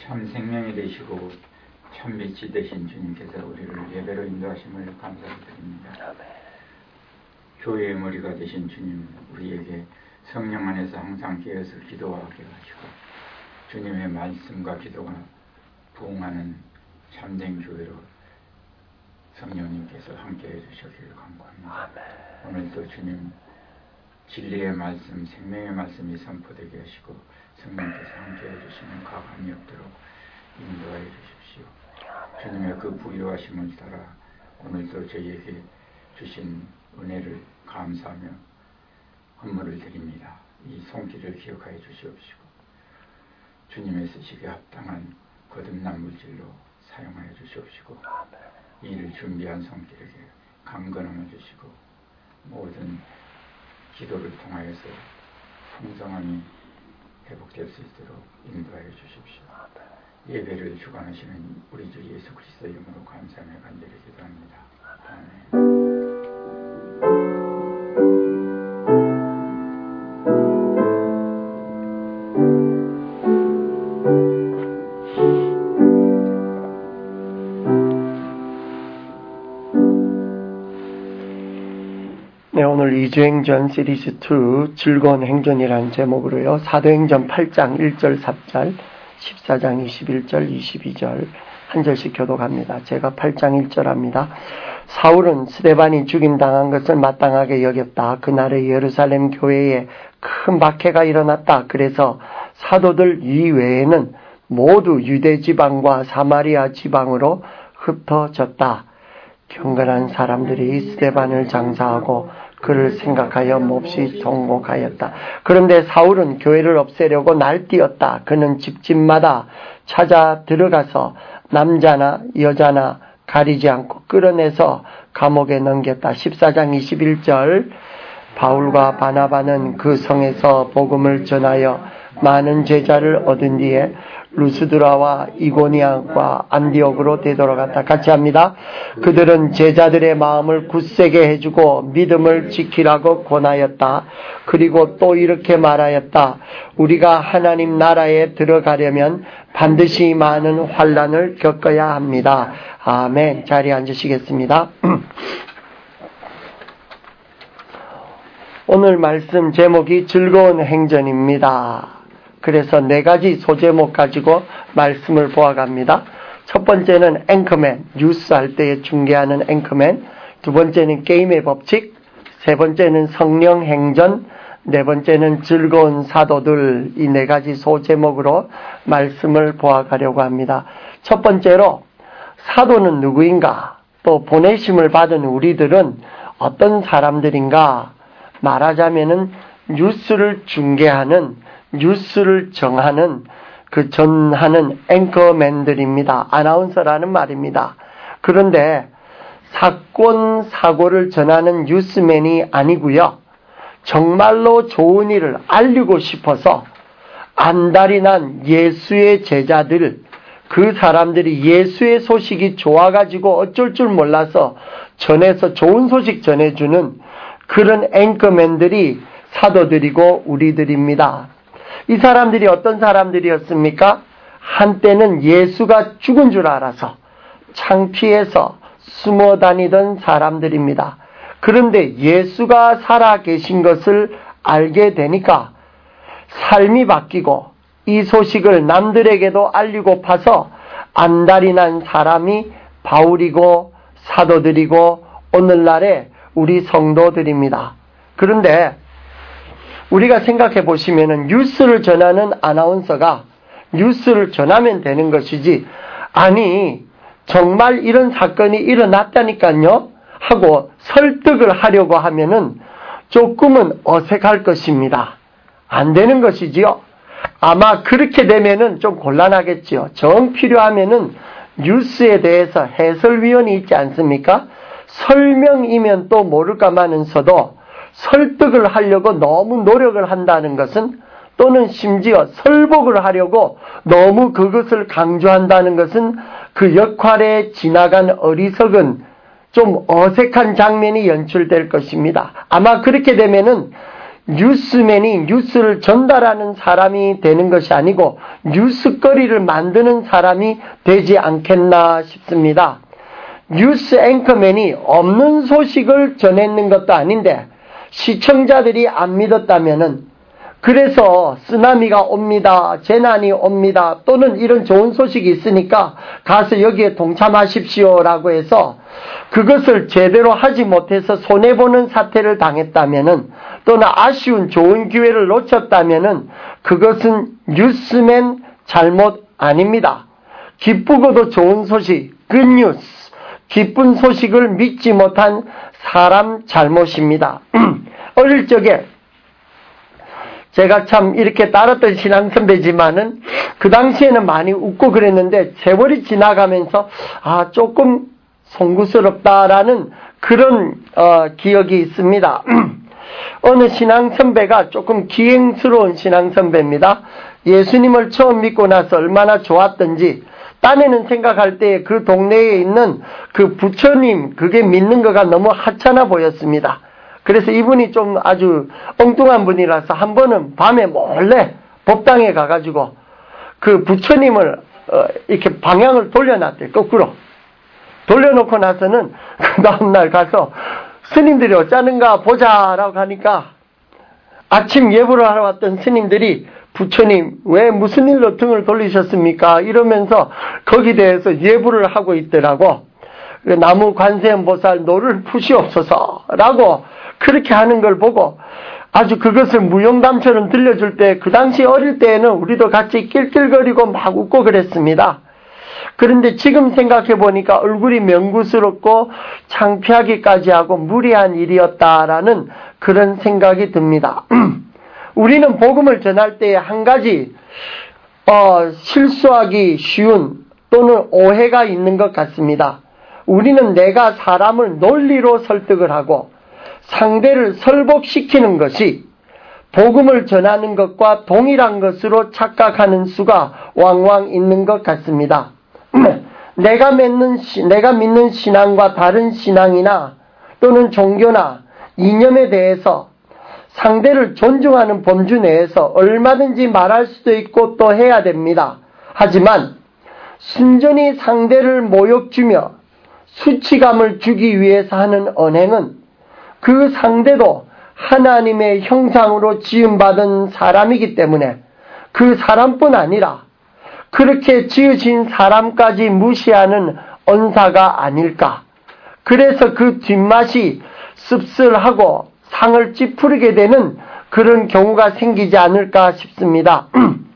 참 생명이 되시고 참 빛이 되신 주님께서 우리를 예배로 인도하심을 감사드립니다. 교회의 머리가 되신 주님, 우리에게 성령 안에서 항상 깨어서 기도하게 하시고 주님의 말씀과 기도가 부응하는 참된 교회로 성령님께서 함께해 주시기를 간구합니다. 오늘도 주님 진리의 말씀, 생명의 말씀이 선포되게 하시고 성령께서 함께해 주시는 가감이 없도록 인도하여 주십시오. 주님의 그 부유하심을 따라 오늘도 저희에게 주신 은혜를 감사하며 헌물을 드립니다. 이 손길을 기억하여 주시옵시고 주님의 쓰시기에 합당한 거듭난 물질로 사용하여 주시옵시고 이를 준비한 손길에게 강건함을 주시고 모든 기도를 통하여서 풍성함이 회복될 수 있도록 인도하여 주십시오. 예배를 주관하시는 우리 주 예수 그리스도의 이름으로 감사하며 간절히 기도합니다. 아멘. 네, 오늘 이주행전 시리즈 2 즐거운 행전이라는 제목으로요. 사도행전 8장 1절 4절 14장 21절 22절 한 절씩 교독합니다. 제가 8장 1절 합니다. 사울은 스데반이 죽임당한 것을 마땅하게 여겼다. 그날에 예루살렘 교회에 큰 박해가 일어났다. 그래서 사도들 이외에는 모두 유대 지방과 사마리아 지방으로 흩어졌다. 경건한 사람들이 스데반을 장사하고 그를 생각하여 몹시 통곡하였다. 그런데 사울은 교회를 없애려고 날뛰었다. 그는 집집마다 찾아 들어가서 남자나 여자나 가리지 않고 끌어내서 감옥에 넘겼다. 14장 21절 바울과 바나바는 그 성에서 복음을 전하여 많은 제자를 얻은 뒤에 루스드라와 이고니아와 안디옥으로 되돌아갔다. 같이 합니다. 그들은 제자들의 마음을 굳세게 해주고 믿음을 지키라고 권하였다. 그리고 또 이렇게 말하였다. 우리가 하나님 나라에 들어가려면 반드시 많은 환난을 겪어야 합니다. 아멘. 자리에 앉으시겠습니다. 오늘 말씀 제목이 즐거운 행전입니다. 그래서 4가지 소제목 가지고 말씀을 보아갑니다. 첫 번째는 앵커맨, 뉴스 할 때 중계하는 앵커맨. 두 번째는 게임의 법칙. 세 번째는 성령 행전. 네 번째는 즐거운 사도들. 이 4가지 소제목으로 말씀을 보아가려고 합니다. 첫 번째로 사도는 누구인가? 또 보내심을 받은 우리들은 어떤 사람들인가? 말하자면은 뉴스를 중계하는, 뉴스를 정하는, 전하는 앵커맨들입니다. 아나운서라는 말입니다. 그런데 사건, 사고를 전하는 뉴스맨이 아니고요. 정말로 좋은 일을 알리고 싶어서 안달이 난 예수의 제자들, 그 사람들이 예수의 소식이 좋아가지고 어쩔 줄 몰라서 전해서 좋은 소식 전해주는 그런 앵커맨들이 사도들이고 우리들입니다. 이 사람들이 어떤 사람들이었습니까? 한때는 예수가 죽은 줄 알아서 창피해서 숨어 다니던 사람들입니다. 그런데 예수가 살아 계신 것을 알게 되니까 삶이 바뀌고 이 소식을 남들에게도 알리고파서 안달이 난 사람이 바울이고 사도들이고 오늘날의 우리 성도들입니다. 그런데 우리가 생각해 보시면은 뉴스를 전하는 아나운서가 뉴스를 전하면 되는 것이지, 아니 정말 이런 사건이 일어났다니까요 하고 설득을 하려고 하면은 조금은 어색할 것입니다. 안 되는 것이지요. 아마 그렇게 되면은 좀 곤란하겠지요. 정 필요하면은 뉴스에 대해서 해설위원이 있지 않습니까? 설명이면 또 모를까마는서도 설득을 하려고 너무 노력을 한다는 것은, 또는 심지어 설복을 하려고 너무 그것을 강조한다는 것은 그 역할에 지나간 어리석은 좀 어색한 장면이 연출될 것입니다. 아마 그렇게 되면은 뉴스맨이 뉴스를 전달하는 사람이 되는 것이 아니고 뉴스거리를 만드는 사람이 되지 않겠나 싶습니다. 뉴스 앵커맨이 없는 소식을 전했는 것도 아닌데 시청자들이 안 믿었다면은 그래서 쓰나미가 옵니다, 재난이 옵니다, 또는 이런 좋은 소식이 있으니까 가서 여기에 동참하십시오라고 해서 그것을 제대로 하지 못해서 손해보는 사태를 당했다면은 또는 아쉬운 좋은 기회를 놓쳤다면은 그것은 뉴스맨 잘못 아닙니다. 기쁘고도 좋은 소식, 굿뉴스, 기쁜 소식을 믿지 못한 사람 잘못입니다. 어릴 적에 제가 참 이렇게 따랐던 신앙선배지만은 그 당시에는 많이 웃고 그랬는데 세월이 지나가면서 조금 송구스럽다라는 그런 기억이 있습니다. 어느 신앙선배가 조금 기행스러운 신앙선배입니다. 예수님을 처음 믿고 나서 얼마나 좋았던지 딴에는 생각할 때 그 동네에 있는 그 부처님 그게 믿는 거가 너무 하찮아 보였습니다. 그래서 이분이 좀 아주 엉뚱한 분이라서 한 번은 밤에 몰래 법당에 가가지고 그 부처님을 이렇게 방향을 돌려놨대요. 거꾸로. 돌려놓고 나서는 그 다음날 가서 스님들이 어쩌는가 보자라고 하니까 아침 예불을 하러 왔던 스님들이 부처님 왜 무슨 일로 등을 돌리셨습니까? 이러면서 거기에 대해서 예불을 하고 있더라고. 나무 관세음보살 노를 푸시옵소서라고 그렇게 하는 걸 보고 아주 그것을 무용담처럼 들려줄 때 그 당시 어릴 때에는 우리도 같이 낄낄거리고 막 웃고 그랬습니다. 그런데 지금 생각해 보니까 얼굴이 명구스럽고 창피하기까지 하고 무리한 일이었다라는 그런 생각이 듭니다. 우리는 복음을 전할 때 한 가지 실수하기 쉬운 또는 오해가 있는 것 같습니다. 우리는 내가 사람을 논리로 설득을 하고 상대를 설복시키는 것이 복음을 전하는 것과 동일한 것으로 착각하는 수가 왕왕 있는 것 같습니다. 내가 믿는 신앙과 다른 신앙이나 또는 종교나 이념에 대해서 상대를 존중하는 범주 내에서 얼마든지 말할 수도 있고 또 해야 됩니다. 하지만 순전히 상대를 모욕 주며 수치감을 주기 위해서 하는 언행은 그 상대도 하나님의 형상으로 지음받은 사람이기 때문에 그 사람뿐 아니라 그렇게 지으신 사람까지 무시하는 언사가 아닐까. 그래서 그 뒷맛이 씁쓸하고 상을 찌푸리게 되는 그런 경우가 생기지 않을까 싶습니다.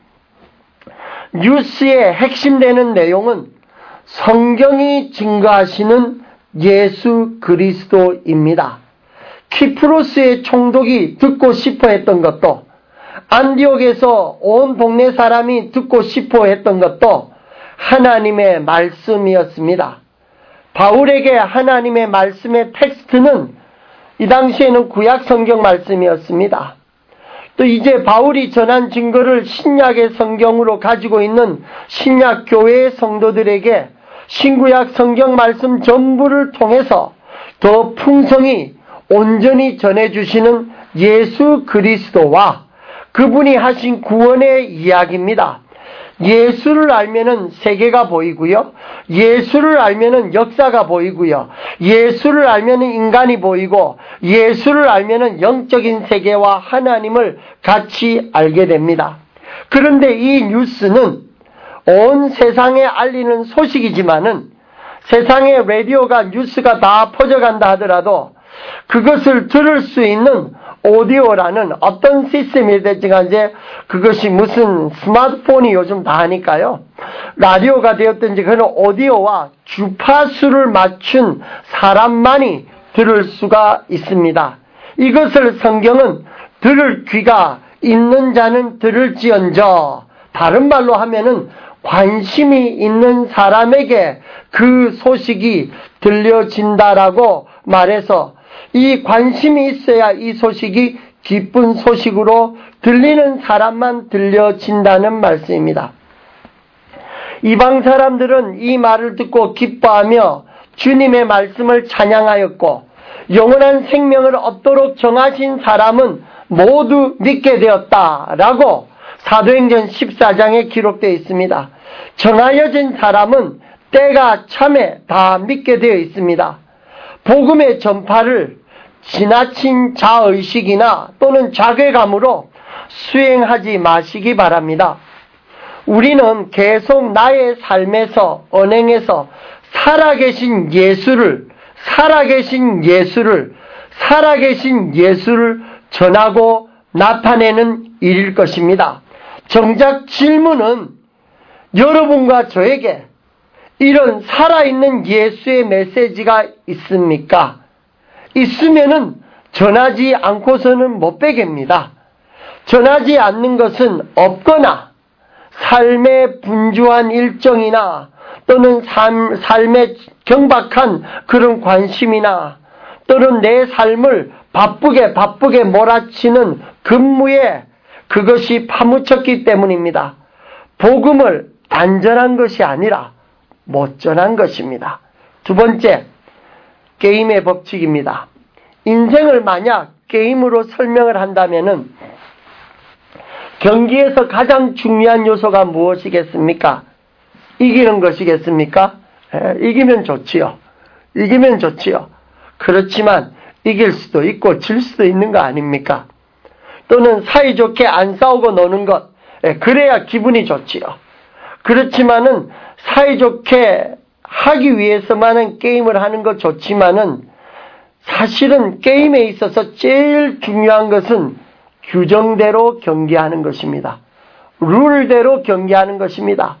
뉴스의 핵심되는 내용은 성경이 증거하시는 예수 그리스도입니다. 키프로스의 총독이 듣고 싶어 했던 것도 안디옥에서 온 동네 사람이 듣고 싶어 했던 것도 하나님의 말씀이었습니다. 바울에게 하나님의 말씀의 텍스트는 이 당시에는 구약 성경 말씀이었습니다. 또 이제 바울이 전한 증거를 신약의 성경으로 가지고 있는 신약 교회의 성도들에게 신구약 성경 말씀 전부를 통해서 더 풍성히 온전히 전해주시는 예수 그리스도와 그분이 하신 구원의 이야기입니다. 예수를 알면은 세계가 보이고요. 예수를 알면은 역사가 보이고요. 예수를 알면은 인간이 보이고 예수를 알면은 영적인 세계와 하나님을 같이 알게 됩니다. 그런데 이 뉴스는 온 세상에 알리는 소식이지만은 세상에 라디오가 뉴스가 다 퍼져간다 하더라도 그것을 들을 수 있는 오디오라는 어떤 시스템이 됐지가 이제 그것이 무슨 스마트폰이 요즘 다 하니까요. 라디오가 되었든지 그런 오디오와 주파수를 맞춘 사람만이 들을 수가 있습니다. 이것을 성경은 들을 귀가 있는 자는 들을지언정, 다른 말로 하면은 관심이 있는 사람에게 그 소식이 들려진다라고 말해서 이 관심이 있어야 이 소식이 기쁜 소식으로 들리는 사람만 들려진다는 말씀입니다. 이방 사람들은 이 말을 듣고 기뻐하며 주님의 말씀을 찬양하였고 영원한 생명을 얻도록 정하신 사람은 모두 믿게 되었다라고 사도행전 14장에 기록되어 있습니다. 정하여진 사람은 때가 참에 다 믿게 되어 있습니다. 복음의 전파를 지나친 자의식이나 또는 자괴감으로 수행하지 마시기 바랍니다. 우리는 계속 나의 삶에서 언행에서 살아계신 예수를 전하고 나타내는 일일 것입니다. 정작 질문은 여러분과 저에게 이런 살아있는 예수의 메시지가 있습니까? 있으면은 전하지 않고서는 못 빼깁니다. 전하지 않는 것은 없거나 삶의 분주한 일정이나 또는 삶의 경박한 그런 관심이나 또는 내 삶을 바쁘게 몰아치는 근무에 그것이 파묻혔기 때문입니다. 복음을 안 전한 것이 아니라 못 전한 것입니다. 두 번째, 게임의 법칙입니다. 인생을 만약 게임으로 설명을 한다면은 경기에서 가장 중요한 요소가 무엇이겠습니까? 이기는 것이겠습니까? 이기면 좋지요. 그렇지만 이길 수도 있고 질 수도 있는 거 아닙니까? 또는 사이좋게 안 싸우고 노는 것, 그래야 기분이 좋지요. 그렇지만은 사이좋게 하기 위해서만은 게임을 하는 것 좋지만은 사실은 게임에 있어서 제일 중요한 것은 규정대로 경기하는 것입니다. 룰대로 경기하는 것입니다.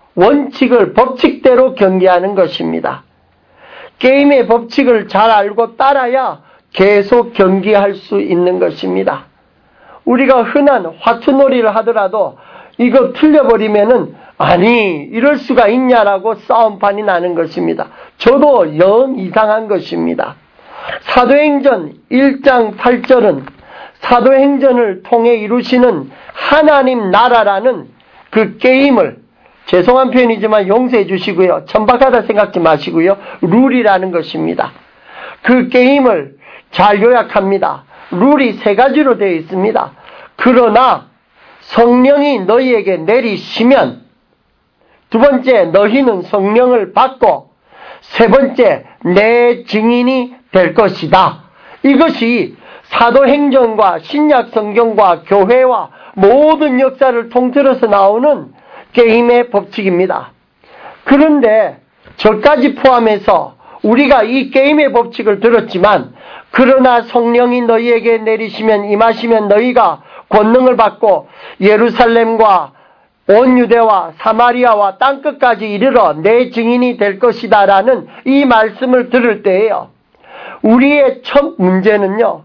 법칙대로 경기하는 것입니다. 게임의 법칙을 잘 알고 따라야 계속 경기할 수 있는 것입니다. 우리가 흔한 화투놀이를 하더라도 이거 틀려버리면은 아니 이럴 수가 있냐라고 싸움판이 나는 것입니다. 저도 영 이상한 것입니다. 사도행전 1장 8절은 사도행전을 통해 이루시는 하나님 나라라는 그 게임을, 죄송한 표현이지만 용서해 주시고요. 천박하다 생각지 마시고요. 룰이라는 것입니다. 그 게임을 잘 요약합니다. 룰이 세 가지로 되어 있습니다. 그러나 성령이 너희에게 내리시면, 두 번째 너희는 성령을 받고, 세 번째 내 증인이 될 것이다. 이것이 사도행전과 신약성경과 교회와 모든 역사를 통틀어서 나오는 게임의 법칙입니다. 그런데 저까지 포함해서 우리가 이 게임의 법칙을 들었지만, 그러나 성령이 너희에게 내리시면 임하시면 너희가 권능을 받고 예루살렘과 온 유대와 사마리아와 땅끝까지 이르러 내 증인이 될 것이다 라는 이 말씀을 들을 때에요, 우리의 첫 문제는요,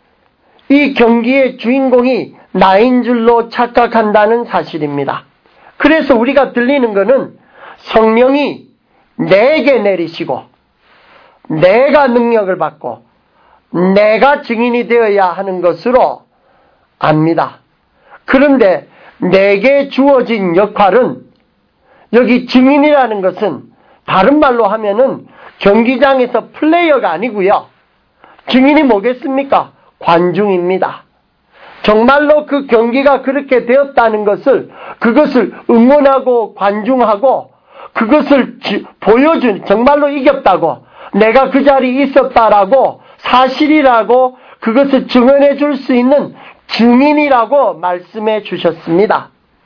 이 경기의 주인공이 나인 줄로 착각한다는 사실입니다. 그래서 우리가 들리는 것은 성령이 내게 내리시고 내가 능력을 받고 내가 증인이 되어야 하는 것으로 압니다. 그런데 내게 주어진 역할은, 여기 증인이라는 것은 다른 말로 하면은 경기장에서 플레이어가 아니고요. 증인이 뭐겠습니까? 관중입니다. 정말로 그 경기가 그렇게 되었다는 것을, 그것을 응원하고 관중하고 그것을 보여준, 정말로 이겼다고, 내가 그 자리에 있었다라고, 사실이라고 그것을 증언해 줄 수 있는 증인이라고 말씀해 주셨습니다.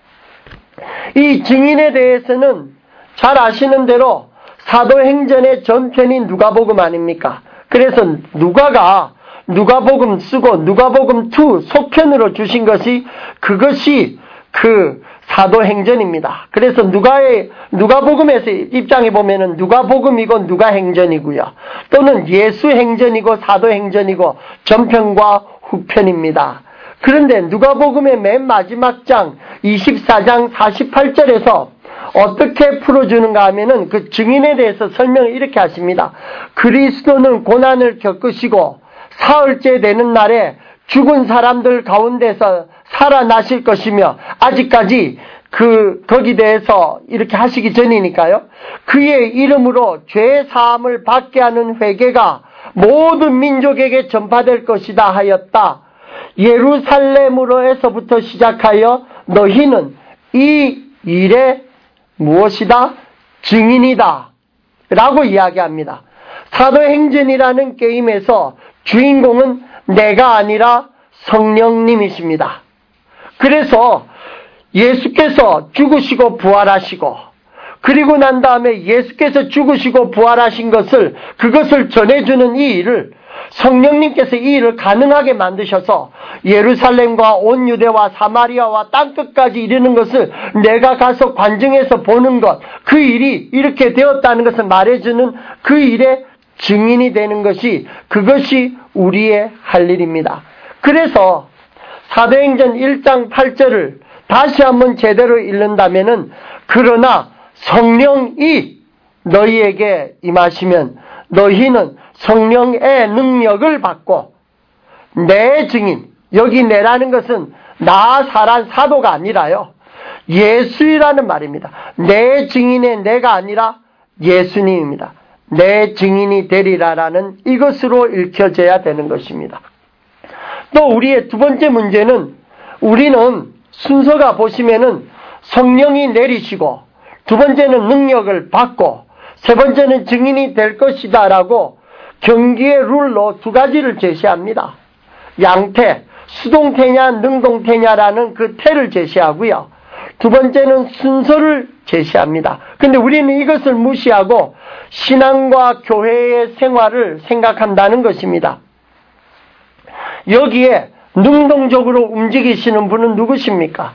이 증인에 대해서는 잘 아시는 대로 사도행전의 전편인 누가복음 아닙니까? 그래서 누가가 누가복음 쓰고 누가복음 2 속편으로 주신 것이, 그것이 그 사도행전입니다. 그래서 누가복음에서 입장해 보면은 누가복음이고 누가행전이고요. 또는 예수행전이고 사도행전이고 전편과 후편입니다. 그런데 누가복음의 맨 마지막 장 24장 48절에서 어떻게 풀어주는가 하면은 그 증인에 대해서 설명을 이렇게 하십니다. 그리스도는 고난을 겪으시고 사흘째 되는 날에 죽은 사람들 가운데서 살아나실 것이며, 아직까지 거기 대해서 이렇게 하시기 전이니까요. 그의 이름으로 죄 사함을 받게 하는 회개가 모든 민족에게 전파될 것이다 하였다. 예루살렘으로에서부터 시작하여 너희는 이 일의 무엇이다? 증인이다 라고 이야기합니다. 사도행전이라는 게임에서 주인공은 내가 아니라 성령님이십니다. 그래서 예수께서 죽으시고 부활하시고, 그리고 난 다음에 예수께서 죽으시고 부활하신 그것을 전해주는 이 일을 성령님께서 이 일을 가능하게 만드셔서 예루살렘과 온 유대와 사마리아와 땅끝까지 이르는 것을 내가 가서 관증해서 보는 것, 그 일이 이렇게 되었다는 것을 말해주는 그 일의 증인이 되는 것이, 그것이 우리의 할 일입니다. 그래서 사도행전 1장 8절을 다시 한번 제대로 읽는다면은, 그러나 성령이 너희에게 임하시면 너희는 성령의 능력을 받고 내 증인, 여기 내라는 것은 나 사란 사도가 아니라요, 예수라는 말입니다. 내 증인의 내가 아니라 예수님입니다. 내 증인이 되리라라는 이것으로 읽혀져야 되는 것입니다. 또 우리의 두 번째 문제는, 우리는 순서가 보시면은 성령이 내리시고, 두 번째는 능력을 받고, 세 번째는 증인이 될 것이다 라고 경기의 룰로 두 가지를 제시합니다. 양태, 수동태냐 능동태냐라는 그 태를 제시하고요, 두 번째는 순서를 제시합니다. 근데 우리는 이것을 무시하고 신앙과 교회의 생활을 생각한다는 것입니다. 여기에 능동적으로 움직이시는 분은 누구십니까?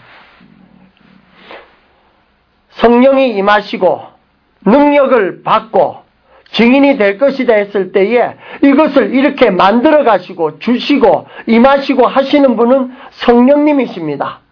성령이 임하시고 능력을 받고 증인이 될 것이다 했을 때에 이것을 이렇게 만들어 가시고 주시고 임하시고 하시는 분은 성령님이십니다.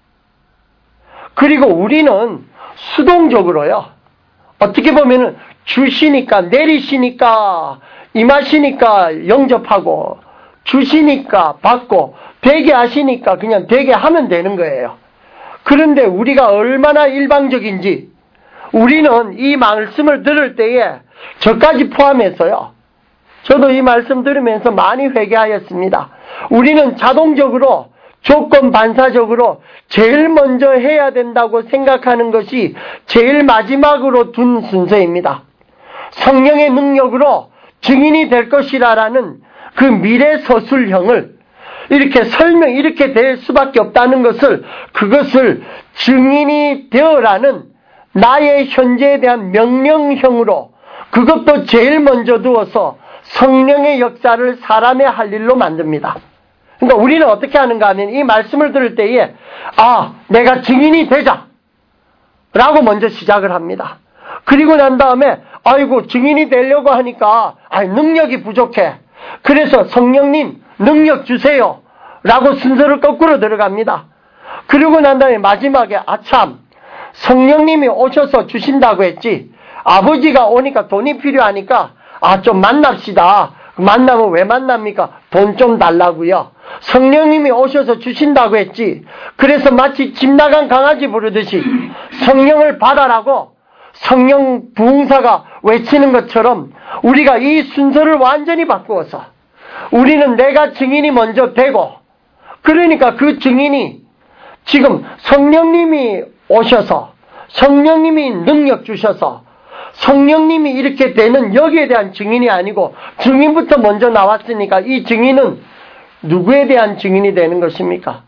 그리고 우리는 수동적으로요, 어떻게 보면은 주시니까, 내리시니까, 임하시니까 영접하고, 주시니까 받고, 되게 하시니까 그냥 되게 하면 되는 거예요. 그런데 우리가 얼마나 일방적인지, 우리는 이 말씀을 들을 때에 저까지 포함해서요, 저도 이 말씀 들으면서 많이 회개하였습니다. 우리는 자동적으로 조건 반사적으로 제일 먼저 해야 된다고 생각하는 것이 제일 마지막으로 둔 순서입니다. 성령의 능력으로 증인이 될 것이라는 그 미래 서술형을 이렇게 이렇게 될 수밖에 없다는 것을, 그것을 증인이 되어라는 나의 현재에 대한 명령형으로, 그것도 제일 먼저 두어서 성령의 역사를 사람의 할 일로 만듭니다. 그러니까 우리는 어떻게 하는가 하면, 이 말씀을 들을 때에 내가 증인이 되자 라고 먼저 시작을 합니다. 그리고 난 다음에 아이고 증인이 되려고 하니까 능력이 부족해, 그래서 성령님 능력 주세요 라고 순서를 거꾸로 들어갑니다. 그리고 난 다음에 마지막에 참 성령님이 오셔서 주신다고 했지, 아버지가 오니까 돈이 필요하니까 좀 만납시다. 만나면 왜 만납니까? 돈 좀 달라고요. 성령님이 오셔서 주신다고 했지, 그래서 마치 집 나간 강아지 부르듯이 성령을 받아라고 성령 부흥사가 외치는 것처럼 우리가 이 순서를 완전히 바꾸어서 우리는 내가 증인이 먼저 되고, 그러니까 그 증인이 지금 성령님이 오셔서 성령님이 능력 주셔서 성령님이 이렇게 되는 여기에 대한 증인이 아니고, 증인부터 먼저 나왔으니까 이 증인은 누구에 대한 증인이 되는 것입니까?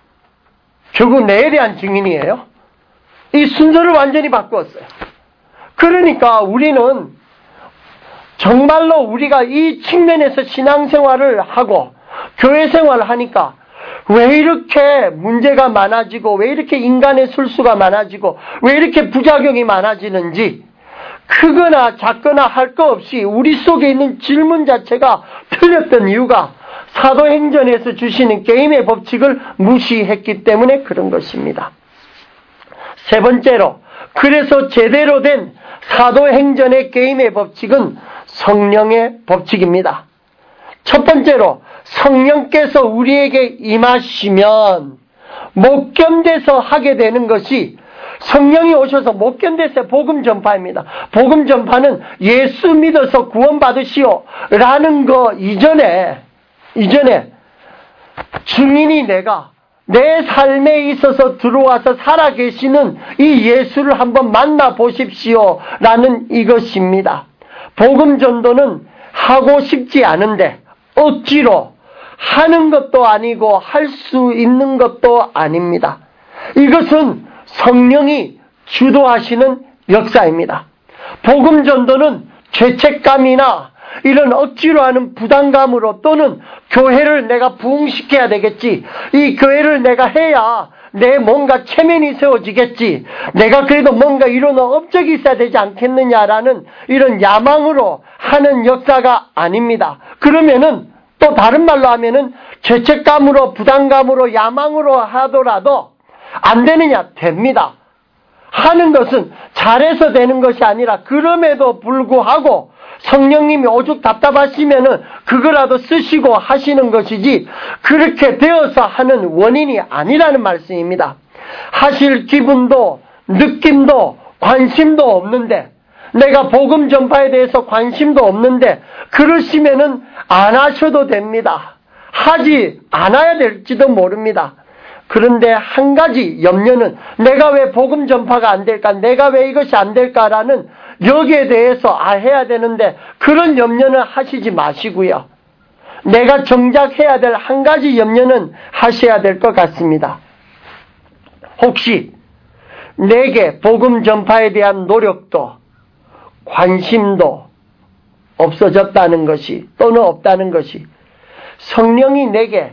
결국 내에 대한 증인이에요. 이 순서를 완전히 바꾸었어요. 그러니까 우리는 정말로 우리가 이 측면에서 신앙생활을 하고 교회 생활을 하니까 왜 이렇게 문제가 많아지고, 왜 이렇게 인간의 술수가 많아지고, 왜 이렇게 부작용이 많아지는지, 크거나 작거나 할 거 없이 우리 속에 있는 질문 자체가 틀렸던 이유가 사도행전에서 주시는 게임의 법칙을 무시했기 때문에 그런 것입니다. 세 번째로, 그래서 제대로 된 사도행전의 게임의 법칙은 성령의 법칙입니다. 첫 번째로, 성령께서 우리에게 임하시면 못 견뎌서 하게 되는 것이, 성령이 오셔서 못 견뎌서 복음 전파입니다. 복음 전파는 예수 믿어서 구원받으시오 라는 거 이전에 증인이 내가 내 삶에 있어서 들어와서 살아계시는 이 예수를 한번 만나보십시오 라는 이것입니다. 복음 전도는 하고 싶지 않은데 억지로 하는 것도 아니고 할 수 있는 것도 아닙니다. 이것은 성령이 주도하시는 역사입니다. 복음 전도는 죄책감이나 이런 억지로 하는 부담감으로 또는 교회를 내가 부흥시켜야 되겠지. 이 교회를 내가 해야 내 뭔가 체면이 세워지겠지. 내가 그래도 뭔가 이런 업적이 있어야 되지 않겠느냐라는 이런 야망으로 하는 역사가 아닙니다. 그러면은 또 다른 말로 하면은 죄책감으로 부담감으로 야망으로 하더라도 안 되느냐? 됩니다. 하는 것은 잘해서 되는 것이 아니라 그럼에도 불구하고 성령님이 오죽 답답하시면은 그거라도 쓰시고 하시는 것이지 그렇게 되어서 하는 원인이 아니라는 말씀입니다. 하실 기분도 느낌도 관심도 없는데 내가 복음 전파에 대해서 관심도 없는데 그러시면은 안 하셔도 됩니다. 하지 않아야 될지도 모릅니다. 그런데 한 가지 염려는 내가 왜 복음 전파가 안 될까? 내가 왜 이것이 안 될까라는 여기에 대해서 해야 되는데 그런 염려는 하시지 마시고요. 내가 정작 해야 될 한 가지 염려는 하셔야 될 것 같습니다. 혹시 내게 복음 전파에 대한 노력도 관심도 없어졌다는 것이 또는 없다는 것이 성령이 내게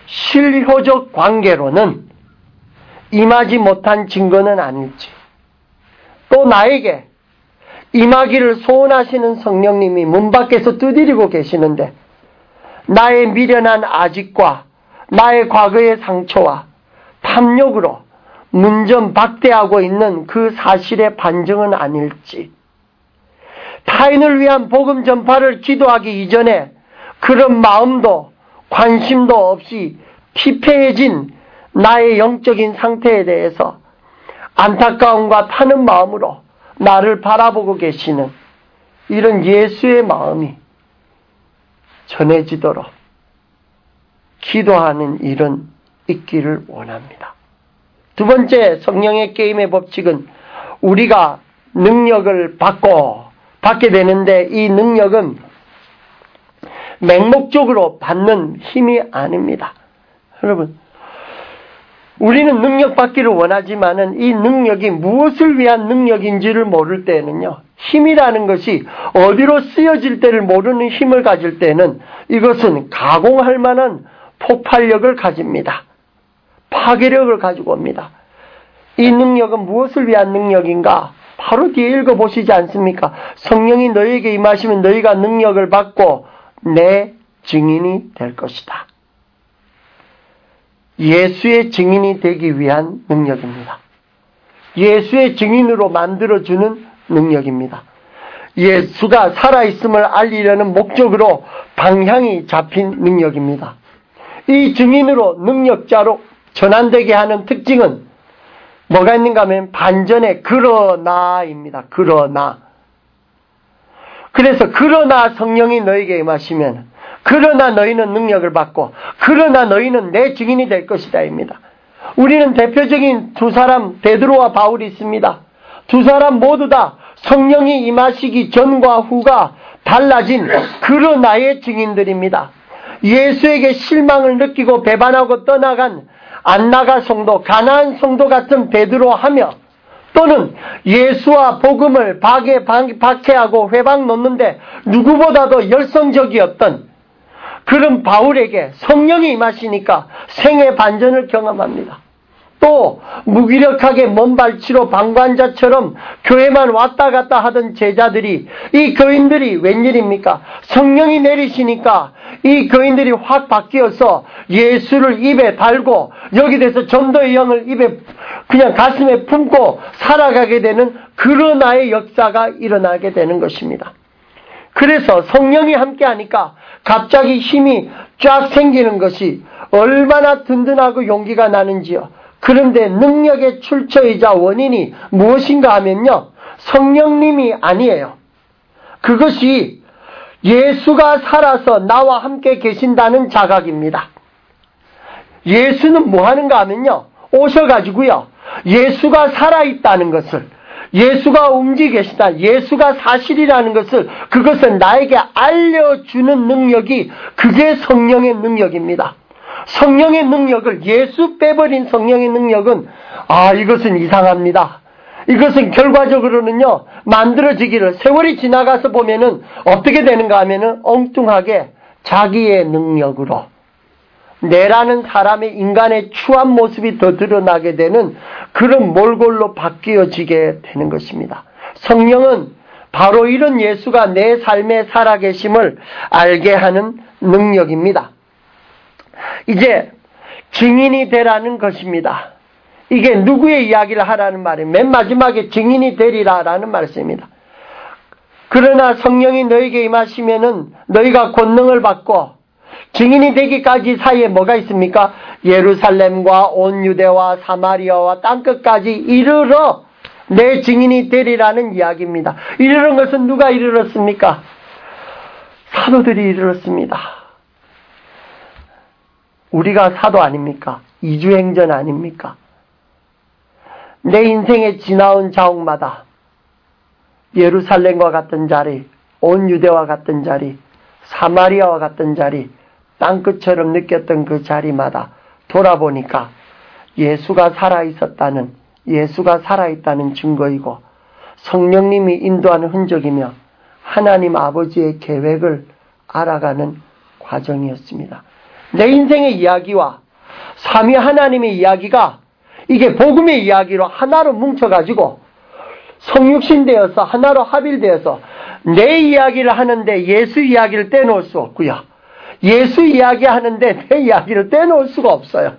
실효적 관계로는 임하지 못한 증거는 아닐지 또 나에게 임하기를 소원하시는 성령님이 문 밖에서 두드리고 계시는데 나의 미련한 아직과 나의 과거의 상처와 탐욕으로 문전 박대하고 있는 그 사실의 반증은 아닐지 타인을 위한 복음 전파를 기도하기 이전에 그런 마음도 관심도 없이 피폐해진 나의 영적인 상태에 대해서 안타까움과 타는 마음으로 나를 바라보고 계시는 이런 예수의 마음이 전해지도록 기도하는 일은 있기를 원합니다. 두 번째 성령의 게임의 법칙은 우리가 능력을 받게 되는데 이 능력은 맹목적으로 받는 힘이 아닙니다. 여러분, 우리는 능력 받기를 원하지만은 이 능력이 무엇을 위한 능력인지를 모를 때는요, 힘이라는 것이 어디로 쓰여질 때를 모르는 힘을 가질 때는 이것은 가공할 만한 폭발력을 가집니다. 파괴력을 가지고 옵니다. 이 능력은 무엇을 위한 능력인가? 바로 뒤에 읽어보시지 않습니까? 성령이 너희에게 임하시면 너희가 능력을 받고 내 증인이 될 것이다. 예수의 증인이 되기 위한 능력입니다. 예수의 증인으로 만들어주는 능력입니다. 예수가 살아있음을 알리려는 목적으로 방향이 잡힌 능력입니다. 이 증인으로 능력자로 전환되게 하는 특징은 뭐가 있는가 하면 반전의 그러나입니다. 그러나. 그래서 그러나 성령이 너에게 임하시면 그러나 너희는 능력을 받고 그러나 너희는 내 증인이 될 것이다 입니다. 우리는 대표적인 두 사람 베드로와 바울이 있습니다. 두 사람 모두 다 성령이 임하시기 전과 후가 달라진 그러나의 증인들입니다. 예수에게 실망을 느끼고 배반하고 떠나간 안나가 성도, 가나안 성도 같은 베드로 하며 또는 예수와 복음을 박해하고 회방 놓는데 누구보다도 열성적이었던 그런 바울에게 성령이 임하시니까 생애 반전을 경험합니다. 또 무기력하게 먼발치로 방관자처럼 교회만 왔다 갔다 하던 제자들이 이 교인들이 웬일입니까? 성령이 내리시니까 이 교인들이 확 바뀌어서 예수를 입에 달고 여기 대해서 전도의 영을 입에 그냥 가슴에 품고 살아가게 되는 그러나의 역사가 일어나게 되는 것입니다. 그래서 성령이 함께하니까 갑자기 힘이 쫙 생기는 것이 얼마나 든든하고 용기가 나는지요. 그런데 능력의 출처이자 원인이 무엇인가 하면요, 성령님이 아니에요. 그것이 예수가 살아서 나와 함께 계신다는 자각입니다. 예수는 뭐 하는가 하면요, 오셔가지고요, 예수가 살아있다는 것을, 예수가 움직이고 계시다, 예수가 사실이라는 것을, 그것을 나에게 알려주는 능력이, 그게 성령의 능력입니다. 성령의 능력을, 예수 빼버린 성령의 능력은, 이것은 이상합니다. 이것은 결과적으로는요, 만들어지기를, 세월이 지나가서 보면은 어떻게 되는가 하면은 엉뚱하게 자기의 능력으로, 내라는 사람의 인간의 추한 모습이 더 드러나게 되는 그런 몰골로 바뀌어지게 되는 것입니다. 성령은 바로 이런 예수가 내 삶에 살아계심을 알게 하는 능력입니다. 이제 증인이 되라는 것입니다. 이게 누구의 이야기를 하라는 말이에요. 맨 마지막에 증인이 되리라라는 말씀입니다. 그러나 성령이 너에게 임하시면은 너희가 권능을 받고, 증인이 되기까지 사이에 뭐가 있습니까? 예루살렘과 온 유대와 사마리아와 땅끝까지 이르러 내 증인이 되리라는 이야기입니다. 이르는 것은 누가 이르렀습니까? 사도들이 이르렀습니다. 우리가 사도 아닙니까? 이주행전 아닙니까? 내 인생에 지나온 자옥마다 예루살렘과 같은 자리, 온 유대와 같은 자리, 사마리아와 같은 자리, 땅끝처럼 느꼈던 그 자리마다 돌아보니까 예수가 살아있었다는, 예수가 살아있다는 증거이고 성령님이 인도하는 흔적이며 하나님 아버지의 계획을 알아가는 과정이었습니다. 내 인생의 이야기와 삼위 하나님의 이야기가 이게 복음의 이야기로 하나로 뭉쳐가지고 성육신되어서 하나로 합일되어서 내 이야기를 하는데 예수 이야기를 떼놓을 수 없고요, 예수 이야기 하는데 내 이야기를 떼놓을 수가 없어요.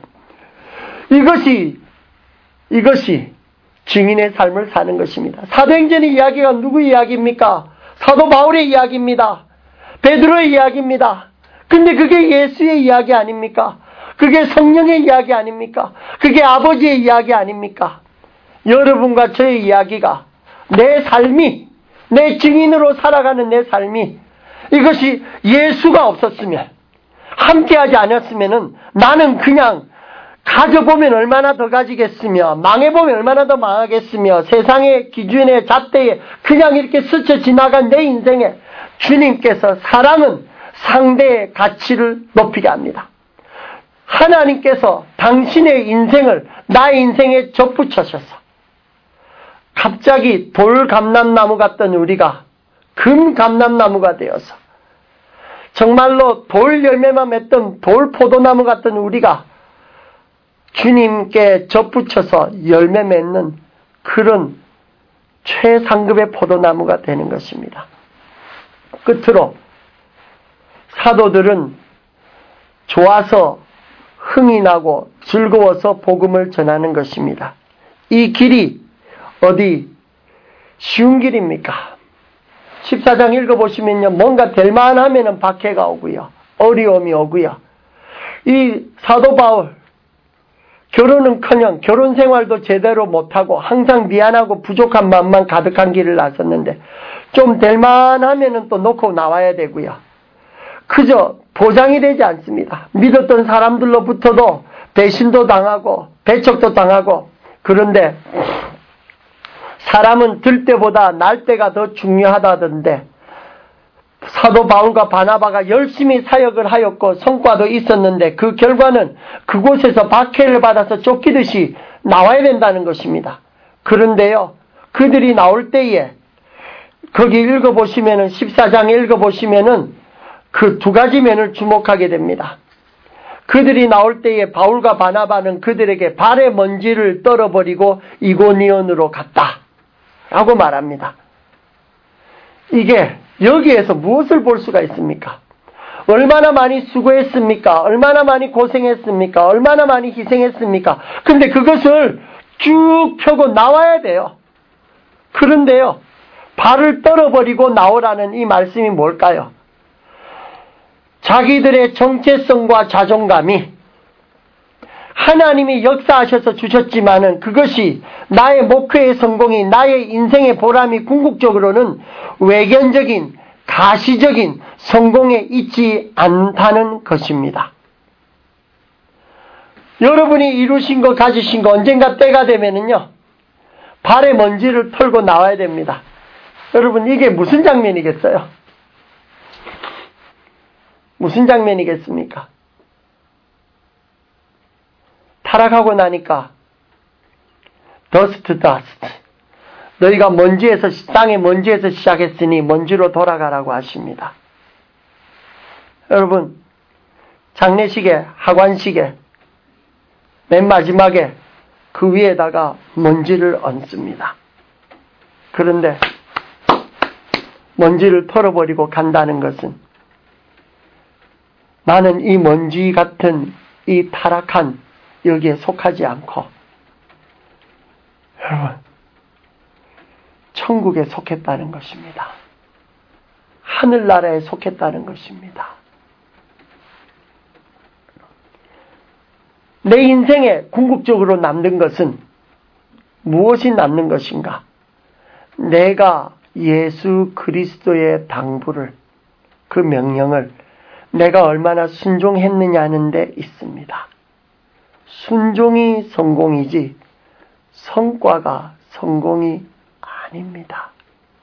이것이 증인의 삶을 사는 것입니다. 사도행전의 이야기가 누구 이야기입니까? 사도 바울의 이야기입니다. 베드로의 이야기입니다. 근데 그게 예수의 이야기 아닙니까? 그게 성령의 이야기 아닙니까? 그게 아버지의 이야기 아닙니까? 여러분과 저의 이야기가, 내 삶이, 내 증인으로 살아가는 내 삶이, 이것이 예수가 없었으면, 함께하지 않았으면은 나는 그냥 가져보면 얼마나 더 가지겠으며, 망해보면 얼마나 더 망하겠으며, 세상의 기준의 잣대에 그냥 이렇게 스쳐 지나간 내 인생에 주님께서 사랑은 상대의 가치를 높이게 합니다. 하나님께서 당신의 인생을 나의 인생에 접붙여셔서 갑자기 돌 감람나무 같던 우리가 금 감람나무가 되어서, 정말로 돌 열매만 맺던 돌 포도나무 같던 우리가 주님께 접붙여서 열매 맺는 그런 최상급의 포도나무가 되는 것입니다. 끝으로 사도들은 좋아서 흥이 나고 즐거워서 복음을 전하는 것입니다. 이 길이 어디 쉬운 길입니까? 14장 읽어보시면요, 뭔가 될 만하면은 박해가 오고요, 어려움이 오고요. 이 사도 바울, 결혼은커녕 결혼 생활도 제대로 못하고 항상 미안하고 부족한 마음만 가득한 길을 나섰는데, 좀 될 만하면은 또 놓고 나와야 되고요. 그저 보장이 되지 않습니다. 믿었던 사람들로부터도 배신도 당하고 배척도 당하고. 그런데 사람은 들 때보다 날 때가 더 중요하다던데, 사도 바울과 바나바가 열심히 사역을 하였고 성과도 있었는데 그 결과는 그곳에서 박해를 받아서 쫓기듯이 나와야 된다는 것입니다. 그런데요, 그들이 나올 때에 거기 읽어보시면은, 14장에 읽어보시면은 그 두 가지 면을 주목하게 됩니다. 그들이 나올 때에 바울과 바나바는 그들에게 발의 먼지를 떨어버리고 이고니온으로 갔다 라고 말합니다. 이게 여기에서 무엇을 볼 수가 있습니까? 얼마나 많이 수고했습니까? 얼마나 많이 고생했습니까? 얼마나 많이 희생했습니까? 근데 그것을 쭉 펴고 나와야 돼요. 그런데요, 발을 떨어버리고 나오라는 이 말씀이 뭘까요? 자기들의 정체성과 자존감이 하나님이 역사하셔서 주셨지만은 그것이 나의 목회의 성공이, 나의 인생의 보람이 궁극적으로는 외견적인, 가시적인 성공에 있지 않다는 것입니다. 여러분이 이루신 거 가지신 거 언젠가 때가 되면은요 발에 먼지를 털고 나와야 됩니다. 여러분 이게 무슨 장면이겠어요? 무슨 장면이겠습니까? 타락하고 나니까 dust. 너희가 먼지에서 땅의 먼지에서 시작했으니 먼지로 돌아가라고 하십니다. 여러분 장례식에 하관식에 맨 마지막에 그 위에다가 먼지를 얹습니다. 그런데 먼지를 털어버리고 간다는 것은 나는 이 먼지 같은 이 타락한 여기에 속하지 않고 여러분 천국에 속했다는 것입니다. 하늘나라에 속했다는 것입니다. 내 인생에 궁극적으로 남는 것은 무엇이 남는 것인가? 내가 예수 그리스도의 당부를, 그 명령을 내가 얼마나 순종했느냐는 데 있습니다. 순종이 성공이지 성과가 성공이 아닙니다.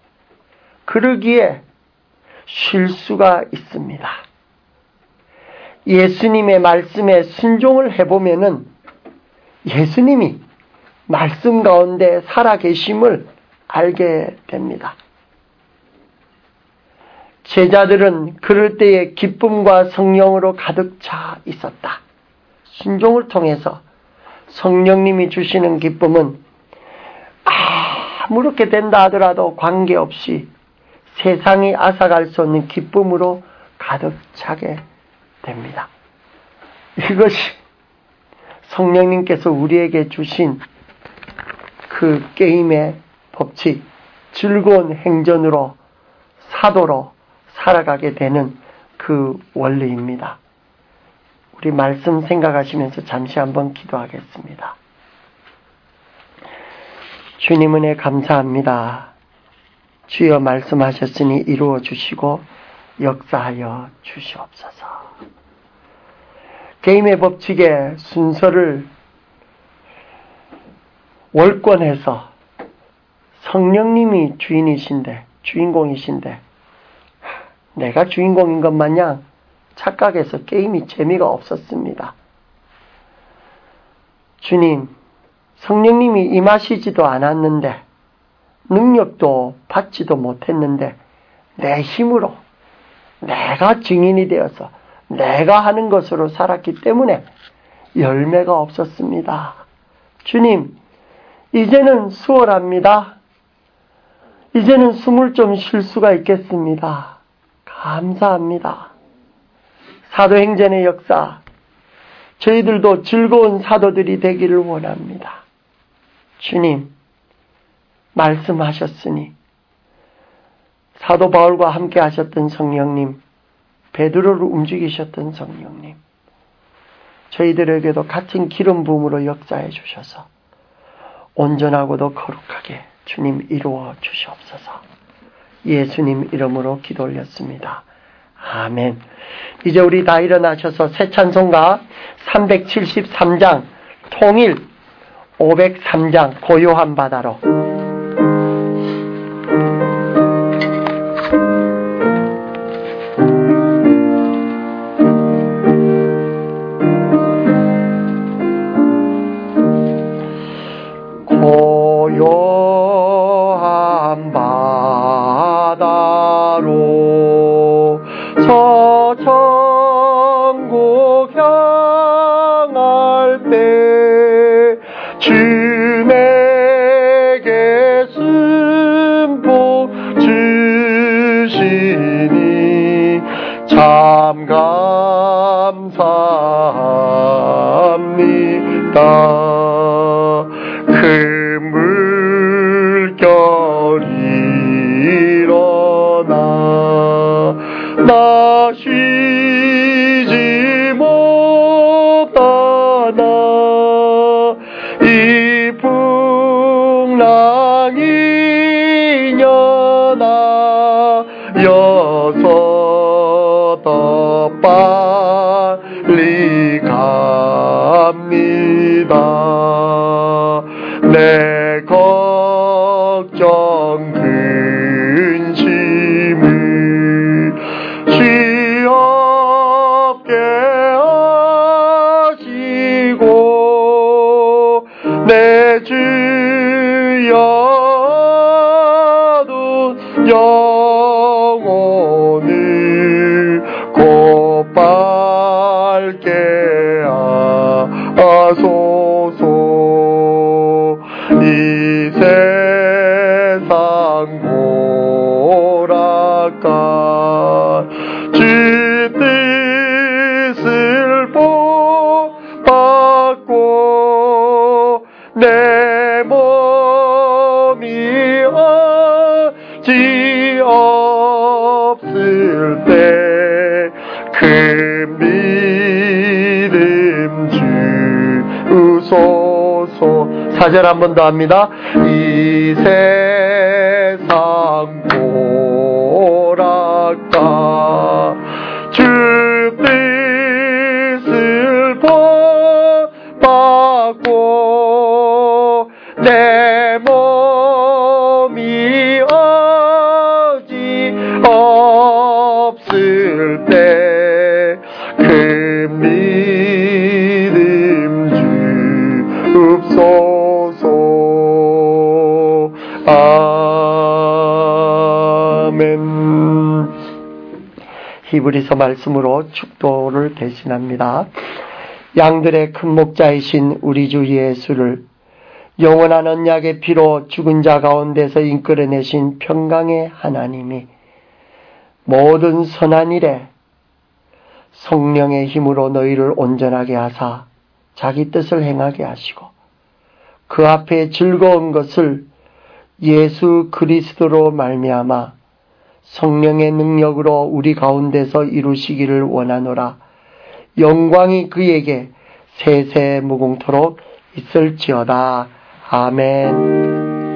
그러기에 쉴 수가 있습니다. 예수님의 말씀에 순종을 해보면은 예수님이 말씀 가운데 살아계심을 알게 됩니다. 제자들은 그럴 때에 기쁨과 성령으로 가득 차 있었다. 순종을 통해서 성령님이 주시는 기쁨은 아무렇게 된다 하더라도 관계없이 세상이 앗아갈 수 없는 기쁨으로 가득 차게 됩니다. 이것이 성령님께서 우리에게 주신 그 게임의 법칙, 즐거운 행전으로 사도로 살아가게 되는 그 원리입니다. 우리 말씀 생각하시면서 잠시 한번 기도하겠습니다. 주님 은혜 감사합니다. 주여 말씀하셨으니 이루어 주시고 역사하여 주시옵소서. 게임의 법칙의 순서를 월권해서 성령님이 주인공이신데 내가 주인공인 것 마냥 착각해서 게임이 재미가 없었습니다. 주님, 성령님이 임하시지도 않았는데 능력도 받지도 못했는데 내 힘으로 내가 증인이 되어서 내가 하는 것으로 살았기 때문에 열매가 없었습니다. 주님, 이제는 수월합니다. 이제는 숨을 좀 쉴 수가 있겠습니다. 감사합니다. 사도행전의 역사, 저희들도 즐거운 사도들이 되기를 원합니다. 주님, 말씀하셨으니 사도 바울과 함께 하셨던 성령님, 베드로를 움직이셨던 성령님, 저희들에게도 같은 기름 부음으로 역사해 주셔서 온전하고도 거룩하게 주님 이루어 주시옵소서. 예수님 이름으로 기도 올렸습니다. 아멘. 이제 우리 다 일어나셔서 새 찬송가 373장 통일 503장 고요한 바다로 고요한 바다로 천국 향할 때 주 내게 승복 주시니 참 감사합니다. 그 물결이 일어나 나 쉬지 못하나 이 풍랑이 연하여서 더 빨리 갑니다. 영혼을 곧바르게 하소서. 이 세상 오락한 주 뜻을 본받고 내 몸이 어찌 없을 때 그 믿음 주소서. 4절 한 번 더 합니다. 이 세상 오락가 주 뜻을 본받고 내 몸이 어디 없을 때 그 믿음 주옵소서. 아멘. 히브리서 말씀으로 축도를 대신합니다. 양들의 큰 목자이신 우리 주 예수를 영원한 언약의 피로 죽은 자 가운데서 인끌어내신 평강의 하나님이 모든 선한 일에 성령의 힘으로 너희를 온전하게 하사 자기 뜻을 행하게 하시고 그 앞에 즐거운 것을 예수 그리스도로 말미암아 성령의 능력으로 우리 가운데서 이루시기를 원하노라. 영광이 그에게 세세 무궁토록 있을지어다. 아멘.